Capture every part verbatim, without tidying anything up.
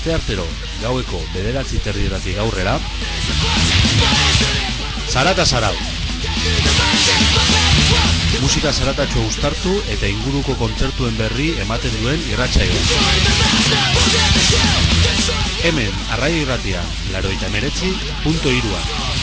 asteartero gaueko bederatzi terdietatik aurrera, Zarata Zarau. Musika zaratatxo uztartu eta inguruko kontzertuen berri ematen duen irratsaioa. Hemen, Arraio Irratia, laurogeita hemeretzi puntu hiru.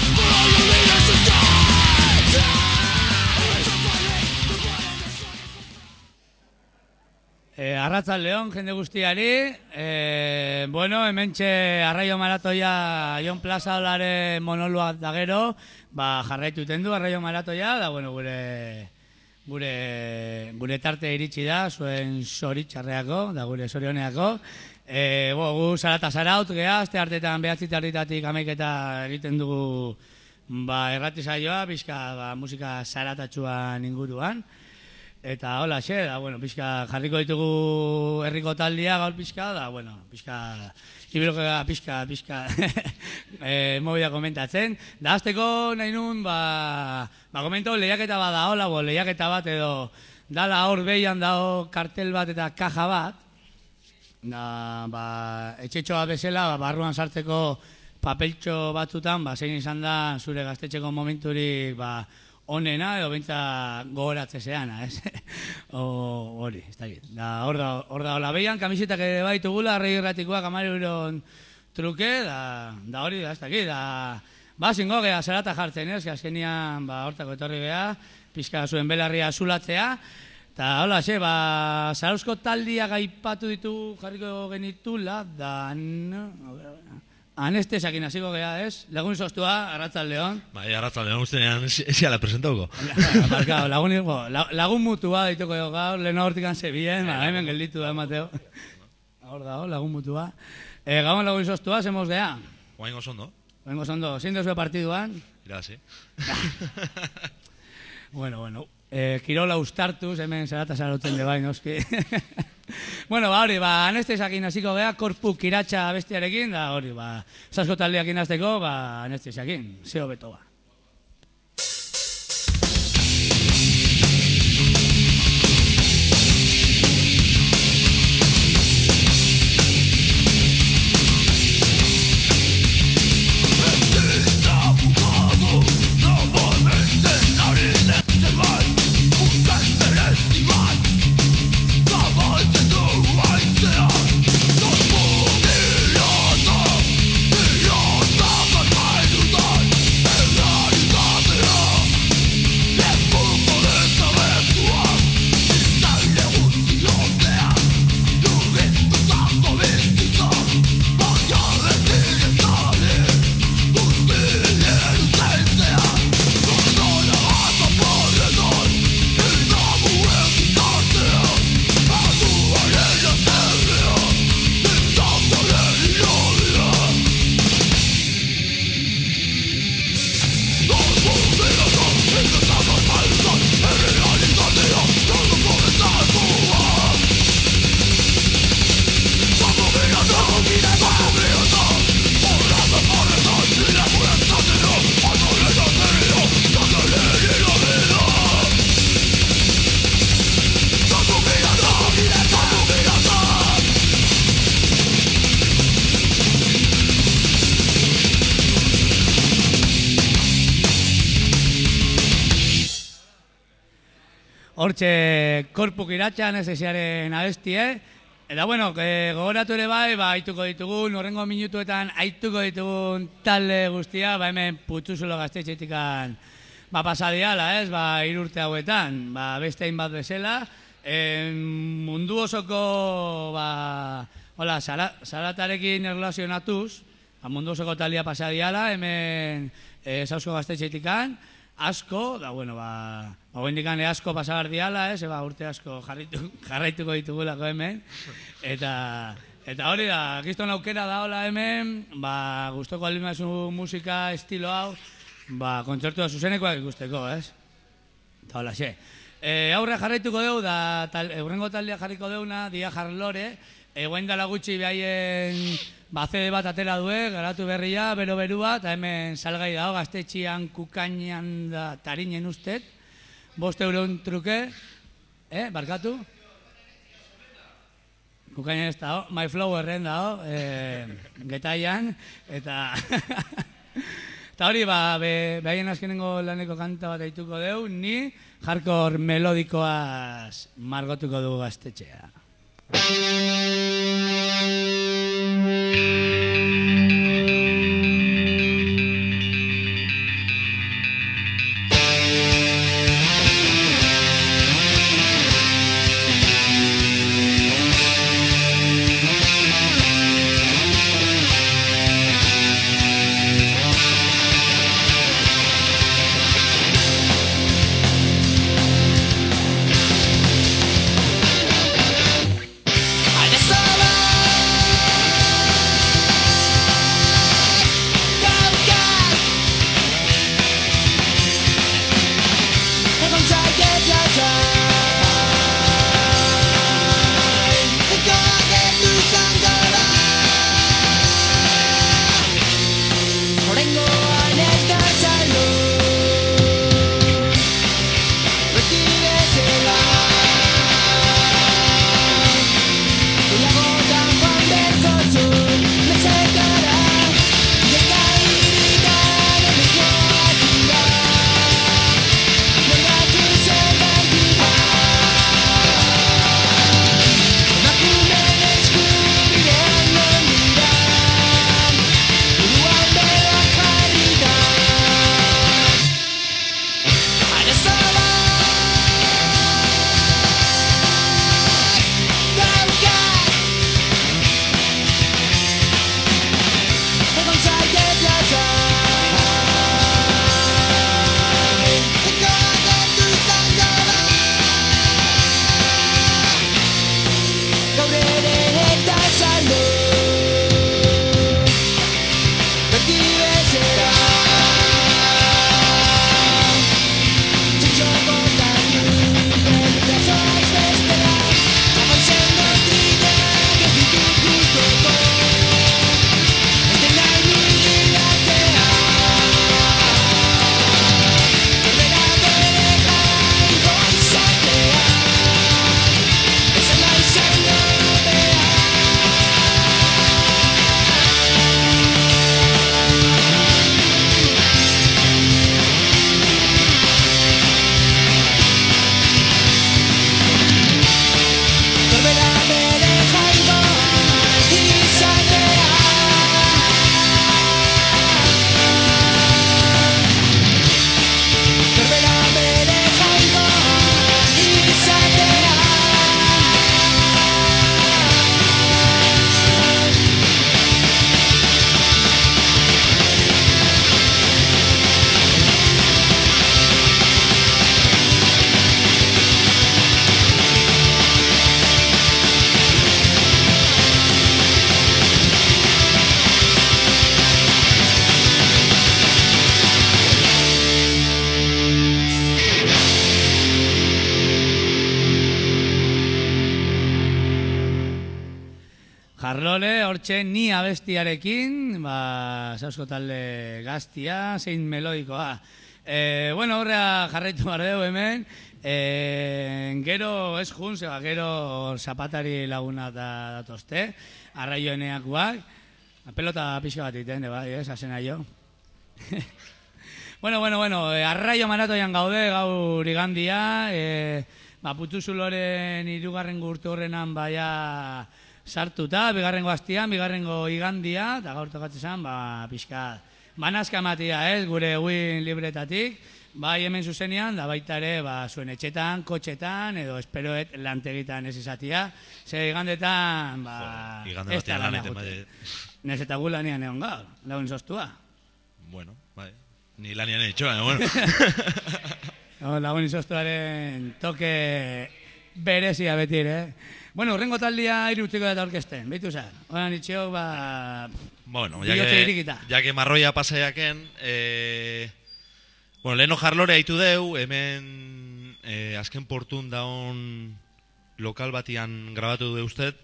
Eh, Arratzaldeon, jende guztiari, eh, bueno, hementxe Arraio Maratoia Jon Plaza olare monoloak da gero, ba, jarraitu iten du Arraio Maratoia, da, bueno, gure, gure, gure tarte iritsi da, zuen zoritxarreako, da gure zorioneako. Eh, bo, gu Zarata Zaraut, geha, azte hartetan behatzi tarditatik amaiketa egiten dugu, ba, erratizaioa, bizka, ba, musika zaratatxuan inguruan. Eta hola, xe, da, bueno, pixka jarriko ditugu herriko taldia gaur pixka, da, bueno, pixka, ibiloka pixka, pixka, e, mobila komentatzen. Da, azteko nahi nun, ba, ba, komento lehiaketa bat da, hola, bo, lehiaketa bat edo, dala hor behian dao kartel bat eta kaja bat, da, ba, etxetxoa bezala, ba, barruan sartzeko papeltxo batzutan, ba, zein izan da zure gaztetxeko momenturik, ba, onena edo bintza gogoratze zeana, ez? Hori, ez da git. Hor da, hor da, hola, behian, kamisetak ere baitugula, Arraio Irratikoak amare euron truke, da, da hori, da, ez da git, da, ba, zingo geha zarata jartzen, ez? Azkenian, ba, hortako etorri geha, pixka zuen belarria zulatzea, eta, hola, xe, ba, Zarauzko taldia gaipatu ditu jarriko genitula, da, no, a ver, a ver, anestesakin hasiko geha, ez? Lagun sostua, Arratzaldeon. Bai, Arratzaldeon, ustean esiala presentauko. Markao, lagun, lagun mutua dituko gaur, lehen hortikan zebien, hemen gelditu da, Mateo. Hor dago, lagun mutua. Eh, Gabon lagun sostua, zemoz geha? Oaingo sondo. Oaingo sondo, zein dozue partiduan? Irazi. Bueno, bueno, eh, kirola ustartuz, hemen Zarata Zarauten de bai, noski. Bueno, ba, hori, ba, anestesakin hasiko geha, korpuk iratxa bestiarekin, da, hori, ba, Zarauzko taldeakin hasteko, ba, anestesakin, zeo beto ba. Hortxe korpuk iratxan ez esiaren abestie. Eta bueno, e, gogoratu ere bai, ba, aituko ditugun, horrengo minutuetan aituko ditugun talde guztia, ba, hemen Putzuzulo gaztetxetikan ba, pasadiala, ez, ba, irurte hauetan, ba, bestein bat bezala, e, mundu osoko, ba, hola, zaratarekin erlazionatuz, ba, mundu osoko talia pasadiala, hemen e, Zarauzko gaztetxetikan, asko, da, bueno, ba, ba, bendikan asko pasabar diala, ez, ba, urte asko jarraitu, jarraituko ditugulako hemen, eta, eta hori da, gizton aukera da hola hemen, ba, gustoko albimazu musika estilo hau, ba, kontzertua zuzenekoak ikusteko, ez? Eta hola, xe. E, aurre jarraituko dugu, da, tal, eurrengo taldea jarriko deuna, dia jarlore, eguen dala gutxi behaien ba, C D bat atera due, garatu berria, bero berua, eta hemen salgai dago, gaztetxian, kukainan da tarinen ustet, bost euron truke, eh, barkatu? Kukainen ez dago, My Flowerren dago, e, getaian, eta... eta hori, ba, be, behaien azkenengo laneko kanta bat aituko deu, ni hardcore melodikoaz margotuko du gaztetxea. Jarlole, hortxe ni abestiarekin, ba, sausko talde gaztia, zein melodikoa. E, bueno, horrea jarraitu behar dugu hemen, e, gero ez jun, zeba, gero zapatari laguna da datozte, arraioeneakoak, pelota pixka bat iten, bai, ez, azena jo. bueno, bueno, bueno, e, arraio maratoian gaude, gaur igandia, e, ba, Putuzuloren irugarren gurtu horrenan, baia, sartuta, bigarrengo hastian, bigarrengo igandia, eta gaur tokatzen zen, ba, pixka, banazka matia, ez, gure win libretatik, bai hemen zuzenean, da baita ere, ba, zuen etxetan, kotxetan, edo esperoet lantegitan ez izatia, ze igandetan, ba, igande ez da batean lana lan jute. egiten, Nez eta gu lanian egon gaur, lagun zoztua. Bueno, bai, ni lanian egitxo, baina, bueno. no, lagun izoztuaren toke berezia betir, eh? Bueno, urrengo taldia irutiko da orkesten, behitu zen. Oran itxeo, ba... Bueno, ya que, ya que marroia pasaiaken, eh, bueno, leheno jarlore haitu deu, hemen eh, azken portun daun lokal batian grabatu du usted.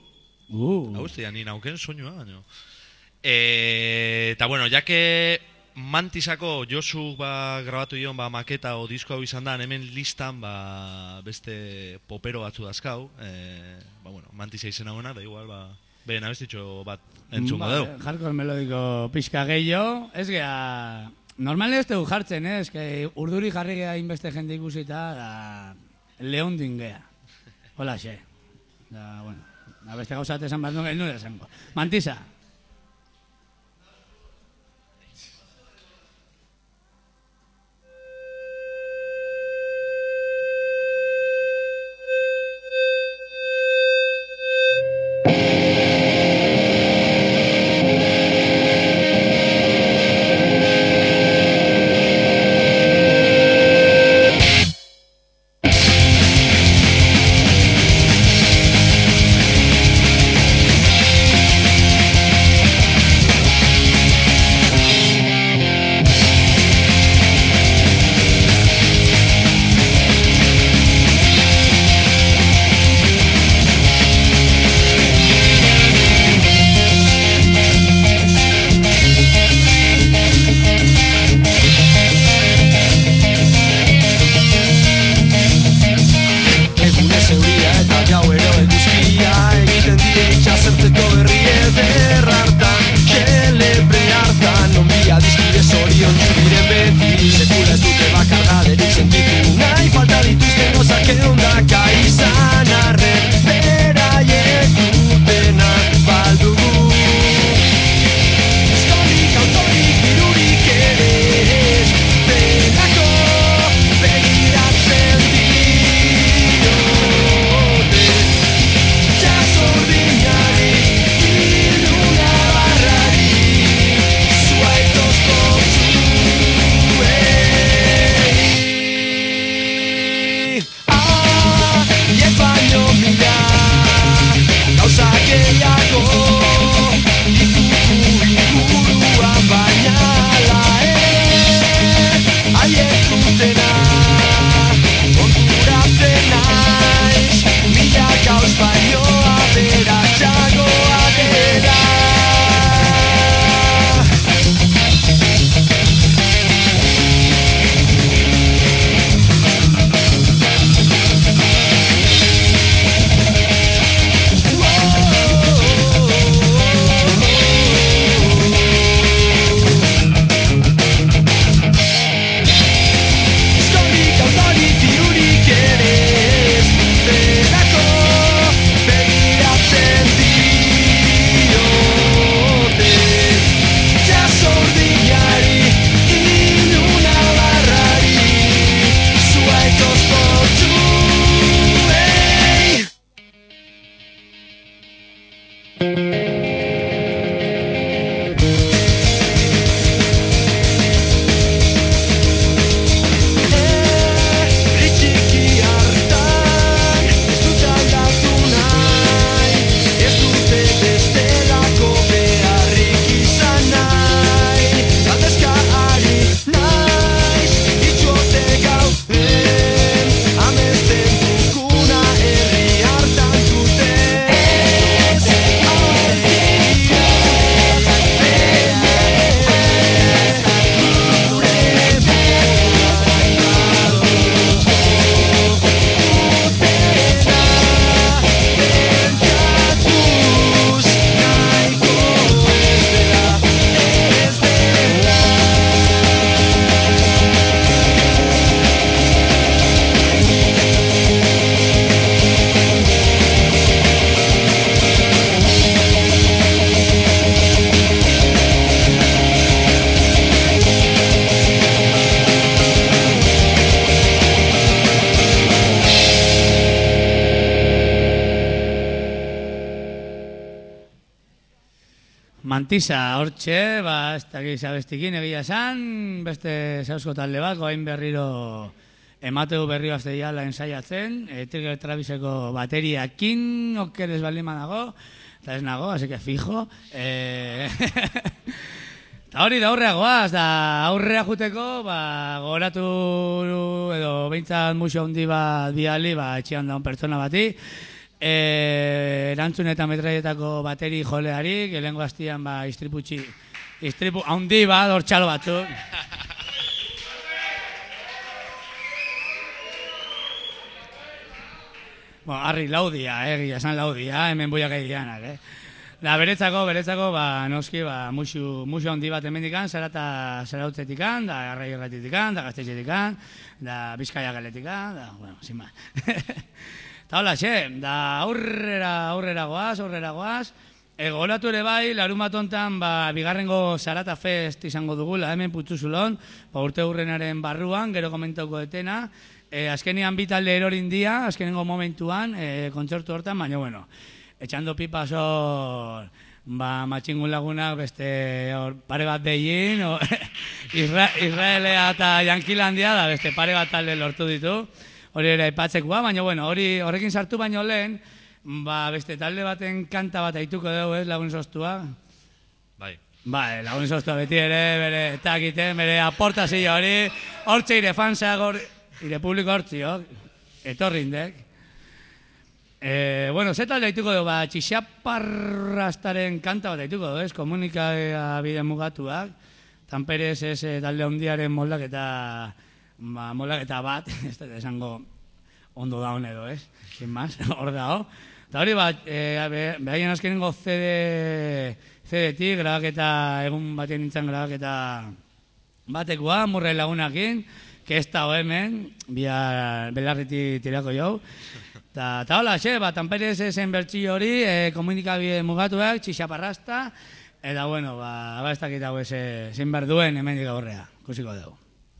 Uh. Hau, ez ni nauken soinua, baina. Eh, eta bueno, ya que Mantisako Josu ba, grabatu dion ba, maketa o disko hau izan da, hemen listan ba, beste popero batzu dazkau, e, ba, bueno, Mantisa izena gona, da igual, ba, behen abestitxo bat entzungo vale, deu. Hardcore melodiko pixka gehiago, ez gea, normalen ez dugu jartzen, eh? Ez que urduri jarri gea inbeste jende ikusita, da, lehondin gea, hola xe, da, bueno, da beste gauzat esan bat nuen, nuen esango. Mantisa. Mantisa, hortxe, ba, ez dakiz abestikin egia esan, beste zausko talde bat, goain berriro emateu berri bazte diala ensaiatzen, e, Trigger Traviseko bateriakin, okeres baldin dago, eta ez nago, así que fijo. E... Eta hori da aurrea goaz, da aurrea juteko, ba, goratu edo behintzat musio handi bat biali, ba, etxean daun pertsona bati, E, erantzun eta metraietako bateri joleari, gelengo hastian ba, istriputxi Istripu haundi bat, hor txalo batzuk. Bueno, harri laudia, egia esan laudia, hemen boiak egianak, eh? Da, beretzako, beretzako, ba, noski, ba, musu, musu handi bat hemendikan, zarata zarautzetikan, da, arrai erratitikan, da, gaztetxetikan, da, bizkaia galetikan, da, bueno, sin más. Eta hola, xe, da, aurrera, aurrera goaz, aurrera goaz, egolatu ere bai, larun bat ontan, ba, bigarrengo Zarata Fest izango dugula, hemen Putzuzulon, ba, urte hurrenaren barruan, gero komentauko detena, e, azkenian bi talde erorin dia, azkenengo momentuan, e, kontzertu hortan, baina, bueno, etxando pipas hor, ba, matxingun lagunak beste hor pare bat behin, Isra, Israelea eta Jankilandia da beste pare bat talde lortu ditu, hori ere aipatzekoa, baina bueno, hori horrekin sartu baino lehen, ba, beste talde baten kanta bat aituko dugu, ez, lagun sostua? Bai. Bai, lagun sostua beti ere, bere etakiten, bere aportazio hori, hortxe ire fansak, hor, ire publiko hortzi, hor, etorrindek. Eh, bueno, ze talde aituko dugu, ba, Txixaparrastaren kanta bat aituko dugu, ez, komunikabidea bide mugatuak, Tanperez ez talde hondiaren moldaketa, ba, moldaketa bat, ez da esango ondo da honedo, ez, sin más, hor dago. Eta hori bat, eh, behaien azkenengo C D, C D-tik, grabaketa, egun batien nintzen grabaketa batekoa, murre lagunakin, que ez da hemen, bihar belarriti tirako jau. Ta, ta hola, xe, ba, Tanperez esen bertxillo hori, e, komunikabide mugatuak, Txixaparrasta, eta bueno, ba, ba ez dakit hau eze, zein behar duen hemendik aurrea, kusiko dugu.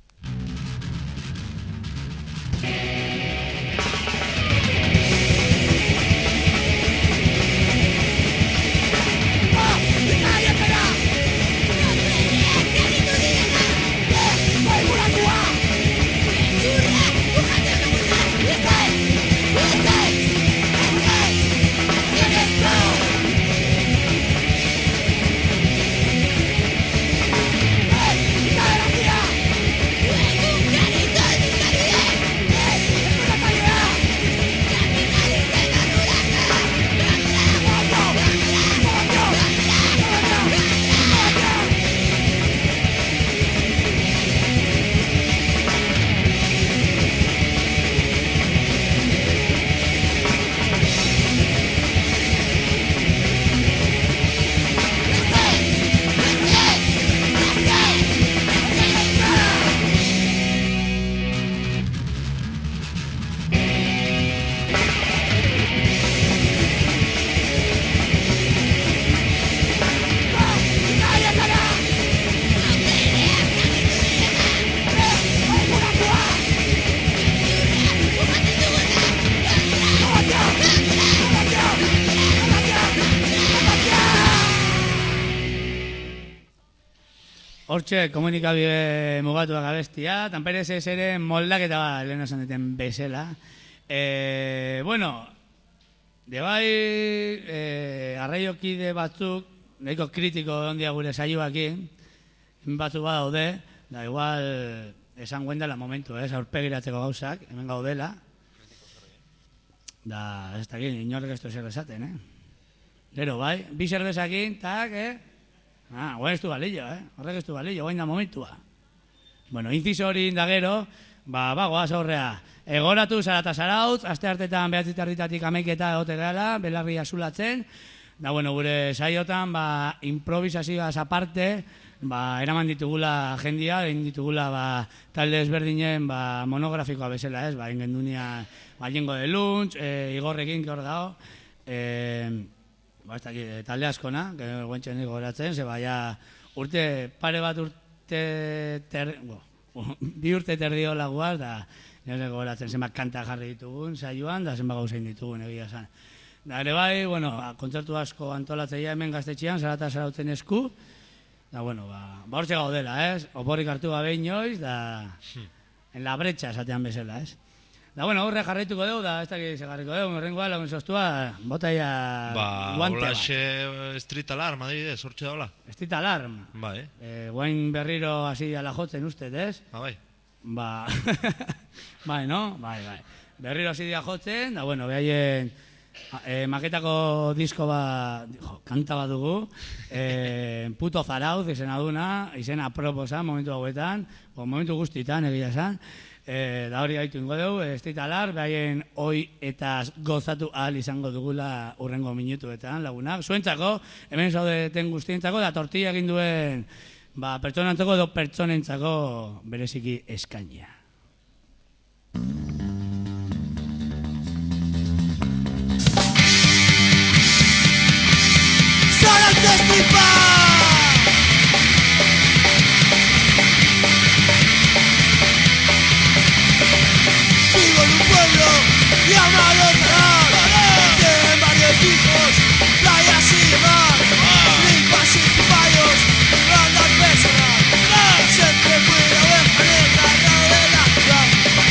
Hortxe, komunikabide mugatuak abestia, Tanperez ez ere moldaketa bat, lehen esan duten bezala. E, bueno, de bai, e, arraiokide batzuk, nahiko kritiko ondia gure saioakin, batzuk bat daude, da igual esan guen dela momentu, ez, aurpegiratzeko gauzak, hemen gaudela. Da, ez dakit, inorrek ez du zer esaten, eh? Gero, bai, bi zerbezakin, tak, eh? Ah, guain ez du balillo, eh? Horrek ez du balillo, guain da momentua. Bueno, inciso hori indagero, ba, ba, goaz aurrea. Egoratu Zarata Zarautz, aste hartetan behatzitarditatik ameketa egote gehala, belarria zulatzen. Da, bueno, gure saiotan, ba, improvisazioaz aparte, ba, eraman ditugula jendia, egin ditugula, ba, talde ezberdinen, ba, monografikoa bezala, ez? Ba, ingen dunia, ba, jengo de luntz, e, igorrekin, que hor dago, e, ba, ez dakit, talde askona, guentxen niko goratzen, ze baia urte, pare bat urte, ter, bo, bi urte terdio laguaz, da, nire goratzen, zenbat kanta jarri ditugun, saioan, da zenbat gauzein ditugun, egia zan. Da, ere bai, bueno, kontzertu asko antolatzeia hemen gaztetxean, Zarata Zarautzen esku, da, bueno, ba, ba hortxe gaudela, ez? Oporrik hartu gabe inoiz, da, en la brecha, esatean bezala, ez? Da, bueno, horre jarraituko dugu, da, ez dakit segarriko dugu, horrengoa, lagun sostua, botaia ba, guante bat. Ba, Street Alarm, adibidez, hortxe daula. Street Alarm. Bai. Eh, guain berriro hasi ala jotzen usted, ez? Ba, bai. Ba, bai, no? Bai, bai. Berriro hasi dia jotzen, da, bueno, behaien E, maketako disko ba, jo, kanta bat dugu, e, Puto Zarauz izena duna, izena aproposa momentu hauetan, o momentu guztitan egia esan, e, da hori gaitu ingo dugu, ez ditalar, behaien oi eta gozatu ahal izango dugula urrengo minutuetan lagunak. Zuentzako, hemen zaudeten guztientzako, da tortilla egin duen ba, pertsonantzako edo pertsonentzako bereziki eskainia. Vivo en un pueblo llamado Tarán. Tienen varios hijos, playas y mar, limpas y fallos, rondas personal. Siempre fui la oveja negra al lado de la ciudad.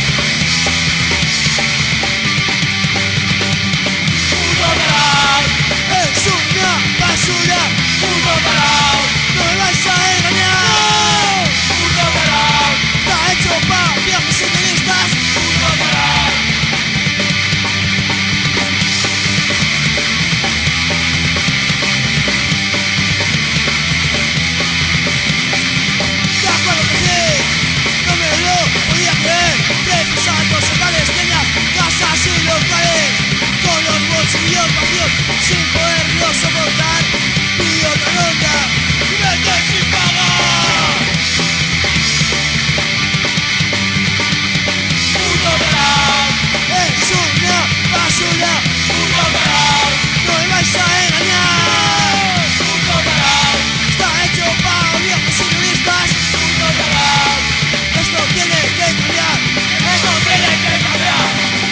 Puto Tarán es una basura. Puto Tarán, no me vais a engañar. Puto Tarán está hecho para viejos y turistas. Puto Tarán. De acuerdo que sí, no me lo podía creer. Trece saltos locales, tenías casas y locales, con los bolsillos vacíos, sin poderlo soportar. Pido otra ronda y vete sin pagar. Puto Tarán es una basura. Puto Tarán, no me vais a engañar. Puto Tarán está hecho para viejos y turistas. Puto Tarán, esto tiene que cambiar. Esto tiene que cambiar.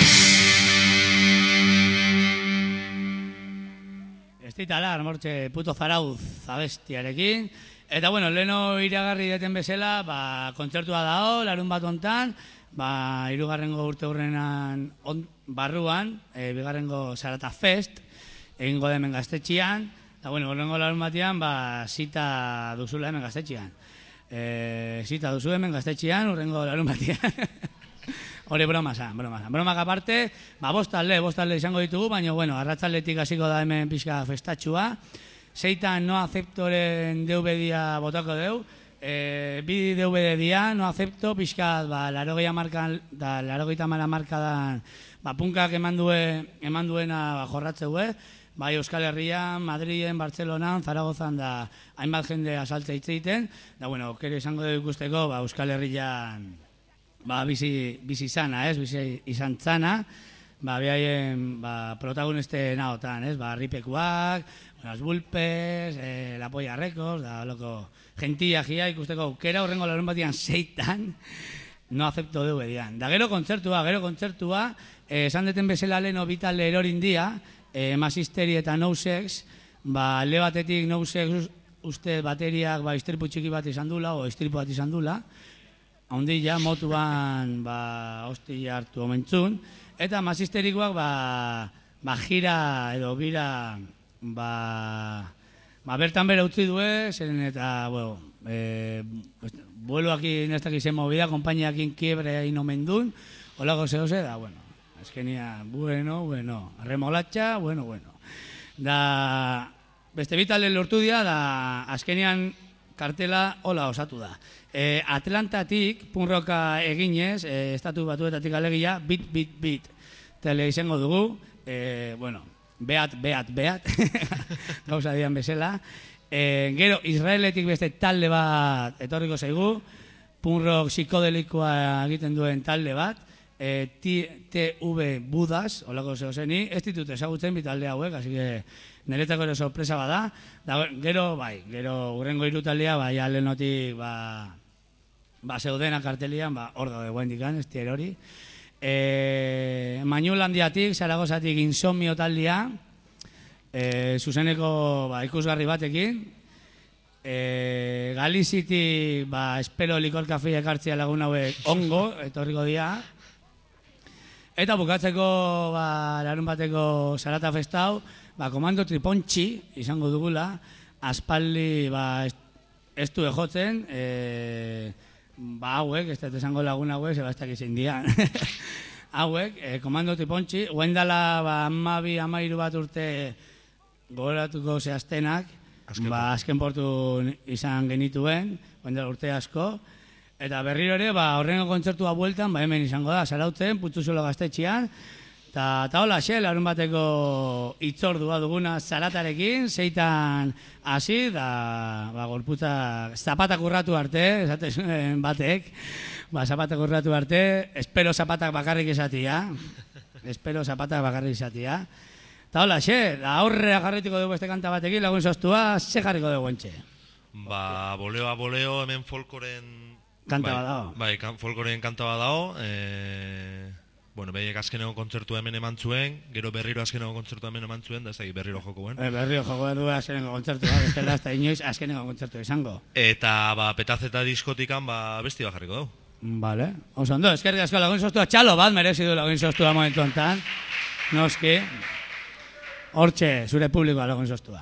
Ez ditalar, mortxe, Puto Zarauz abestiarekin. Eta bueno, leheno iragarri deten bezala, ba, kontzertua dao, larun bat ontan, ba, irugarrengo urte hurrenan on, barruan, e, bigarrengo Zarata Fest, egingo demen gaztetxian, eta bueno, horrengo larun batean, ba, zita duzula hemen gaztetxian. E, zita duzu hemen gaztetxian, horrengo larun batean. Hori broma zan, broma zan. Bromak aparte, ba, bostalde, bostalde izango ditugu, baina, bueno, arratzaldetik hasiko da hemen pixka festatxua. Zeitan no aceptoren D V D-a botako deu. E, bi D V D dia, no acepto, pixka, ba, larogeita markan, da, larogeita mara markadan, ba, punkak eman, due, eman duena ba, jorratzeue. Bai Euskal Herrian, Madriden, Bartzelonan, Zaragozan da hainbat jende asaltza hitzeiten. Da, bueno, kere izango dugu ikusteko, ba, Euskal Herrian ba, bizi, bizi zana, ez, bizi izan zana, ba, behaien ba, protagoniste nahotan, ez, ba, Ripekuak, las Bulpes, eh, la Polla Records, da, loko, gentia jia ikusteko aukera, horrengo larun batian zeitan, no acepto D V D-an. Da, gero kontzertua, gero kontzertua, eh, esan deten bezala leheno bitalde erorin dia, eh, Masisteri eta No Sex, ba, le batetik No Sex uste bateriak ba, istripu txiki bat izan dula, o istripu bat izan dula, ondila, motuan, ba, hostia hartu omentzun, eta Masisterikoak, ba, ba, jira edo bira, ba, ba, bertan bera utzi due, zeren eta, bueno, eh, vuelo aquí en esta que se movida, compañía aquí en quiebre ahí no mendun, holako zehose, da, bueno, azkenia, bueno, bueno, remolacha, bueno, bueno. Da, beste bitalde lortu dia, da, azkenian kartela hola osatu da. E, Atlantatik, punroka eginez, e, estatu batuetatik alegia, bit, bit, bit, tele izango dugu, e, bueno, beat, beat, beat, gauza dian bezala. E, gero, Israeletik beste talde bat etorriko zaigu, punrock psikodelikoa egiten duen talde bat, e, T V Budas, holako zehozeni, ez ditut ezagutzen bitalde hauek, así que niretako ere sorpresa bada, da, gero, bai, gero urrengo irutaldea, bai, alenotik, ba, ba, zeudena kartelian, ba, hor daude guendikan, ez tier hori. E, Manulandiatik, Zaragozatik Insomnio taldea, e, zuzeneko, ba, ikusgarri batekin, e, Galizitik, ba, espero likor kafea ekartzea lagun hauek ongo, etorriko dia, eta bukatzeko, ba, larun bateko Zarata Festau, ba, Komando Tripontxi izango dugula, aspaldi, ba, ez du ejotzen, e, ba, hauek, ez dut esango lagun hauek, zebaztak izin dian. hauek, eh, komando tipontxi, guendala ba, amabi, amairu bat urte gogoratuko zehaztenak, Azken ba, azken portu izan genituen, guendala urte asko, eta berriro ere, ba, horrengo kontzertua bueltan, ba, hemen izango da, Zarautzen, Putzuzulo gaztetxean, eta ta hola, xe, larun bateko itzordua duguna zaratarekin, zeitan hasi, da, ba, gorputza, zapatak urratu arte, esaten batek, ba, zapatak urratu arte, espero zapatak bakarrik izatia, espero zapatak bakarrik izatia. Eta hola, xe, da aurrea jarrituko dugu beste kanta batekin, lagun sostua, ze jarriko dugu entxe? Ba, boleoa boleo, hemen folkoren... Kanta bai, bat dago. Bai, kan, folkoren kanta bat dago, e... Bueno, behiek azkeneko kontzertu hemen eman zuen, gero berriro azkeneko kontzertu hemen eman zuen, da ez da berriro joko guen. E, berriro joko du azkeneko kontzertu, ba, bestela ez da inoiz azkeneko kontzertu izango. Eta, ba, petazeta diskotikan, ba, besti bat jarriko dugu. Vale, oso ondo, eskerrik asko lagun sostua, txalo bat merezi du lagun sostua momentu honetan. Noski, hortxe, zure publikoa lagun sostua.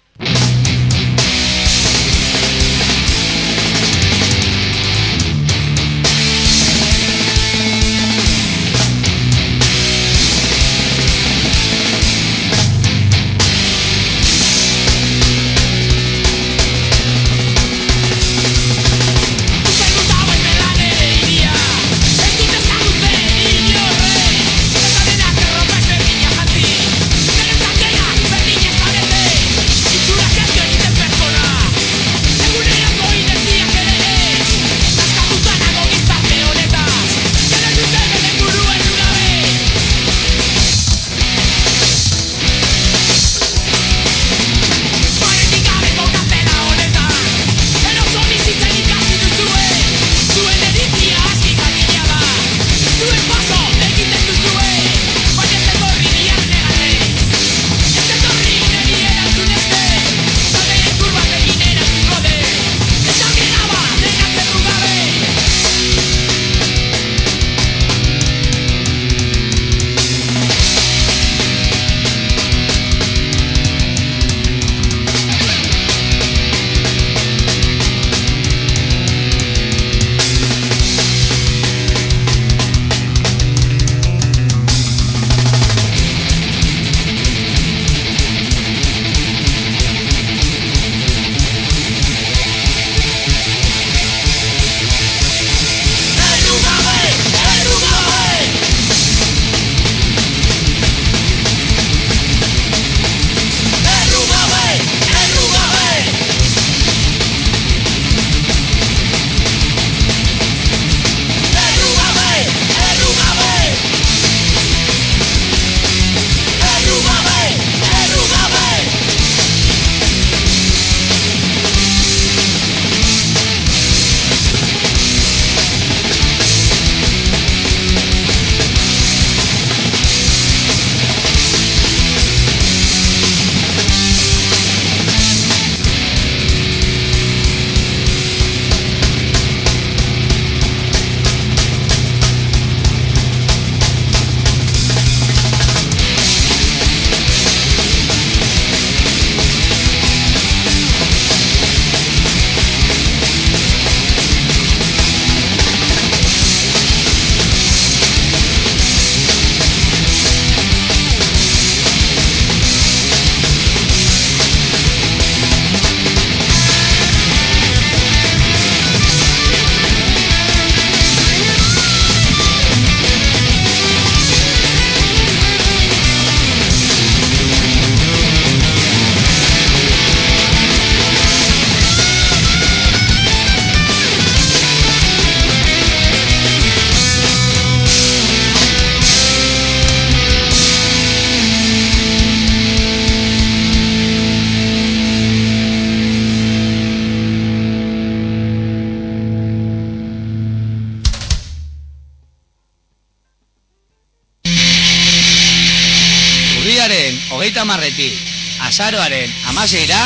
hogeita hamarretik azaroaren hamaseira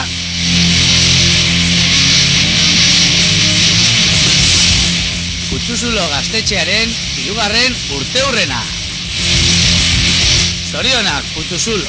Putzuzulo gaztetxearen hirugarren urteurrena. Zorionak, Putzuzulo!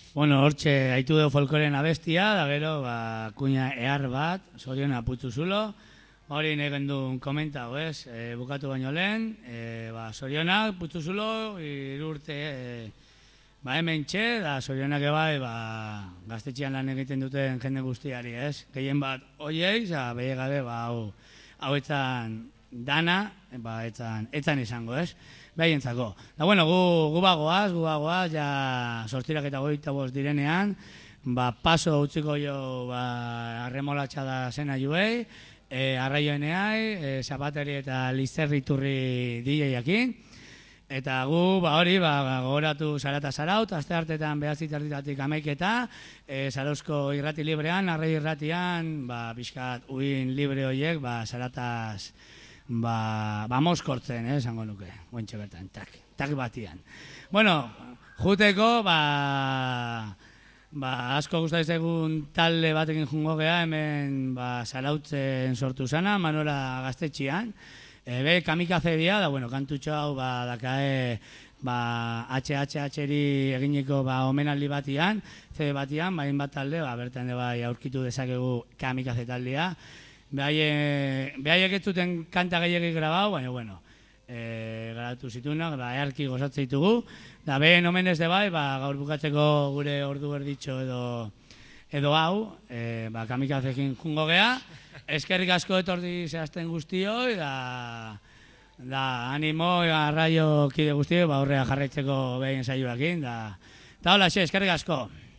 Bueno, hortxe haitu dugu folkloren abestia, da gero, ba, kuña ehar bat, Soriona putzu zulo, hori nahi gendun komentau, ez? E, bukatu baino lehen, e, ba, Soriona putzu zulo, irurte, e, ba, hemen txe, da Sorionak ebai, ba, gaztetxean lan egiten duten jende guztiari, ez? Gehien bat, oiei, za, behi gabe, ba, hau, hau etzan dana, ba, etzan, etzan izango, ez? Behientzako. Da, bueno, gu, gu bagoaz, gu bagoaz, ja, sortzirak eta goita bost direnean, ba, paso utziko jo, ba, arremolatxa da zena juei, e, arraioeneai, e, zapateri eta lizerriturri D J-akin, eta gu, ba hori, ba, gogoratu zara eta zaraut, aste hartetan behatzitarditatik amaiketa, e, Zarauzko irrati librean, arrai irratian, ba, bizkat uin libre horiek, ba, zarataz, ba, ba moskortzen, eh, esango nuke, guentxe bertan, tak, tak batian. Bueno, juteko, ba, ba, asko gustatzen egun talde batekin jungo gea, hemen, ba, zarautzen sortu zana, Manora Gaztetxian, Ebe, kamikaze dia, da, bueno, kantutxo hau, ba, dakae, ba, H H H-eri eginiko, ba, omenaldi batian, C D batian, bain bat talde, ba, bertan de bai aurkitu dezakegu kamikaze taldea. Behaiek ez zuten kanta gehiagik grabau, baina, bueno, e, grabatu zitunak, ba, earki gozatzen ditugu. Da, behen omenez de bai, ba, gaur bukatzeko gure ordu erditxo edo, edo hau, e, ba, kamikazekin jungo gea. Eskerrik asko etordi zehazten guztioi, da, da animo, arraio kide guztioi, ba, horrea jarraitzeko behin saioakin, da, da hola, xe, eskerrik asko.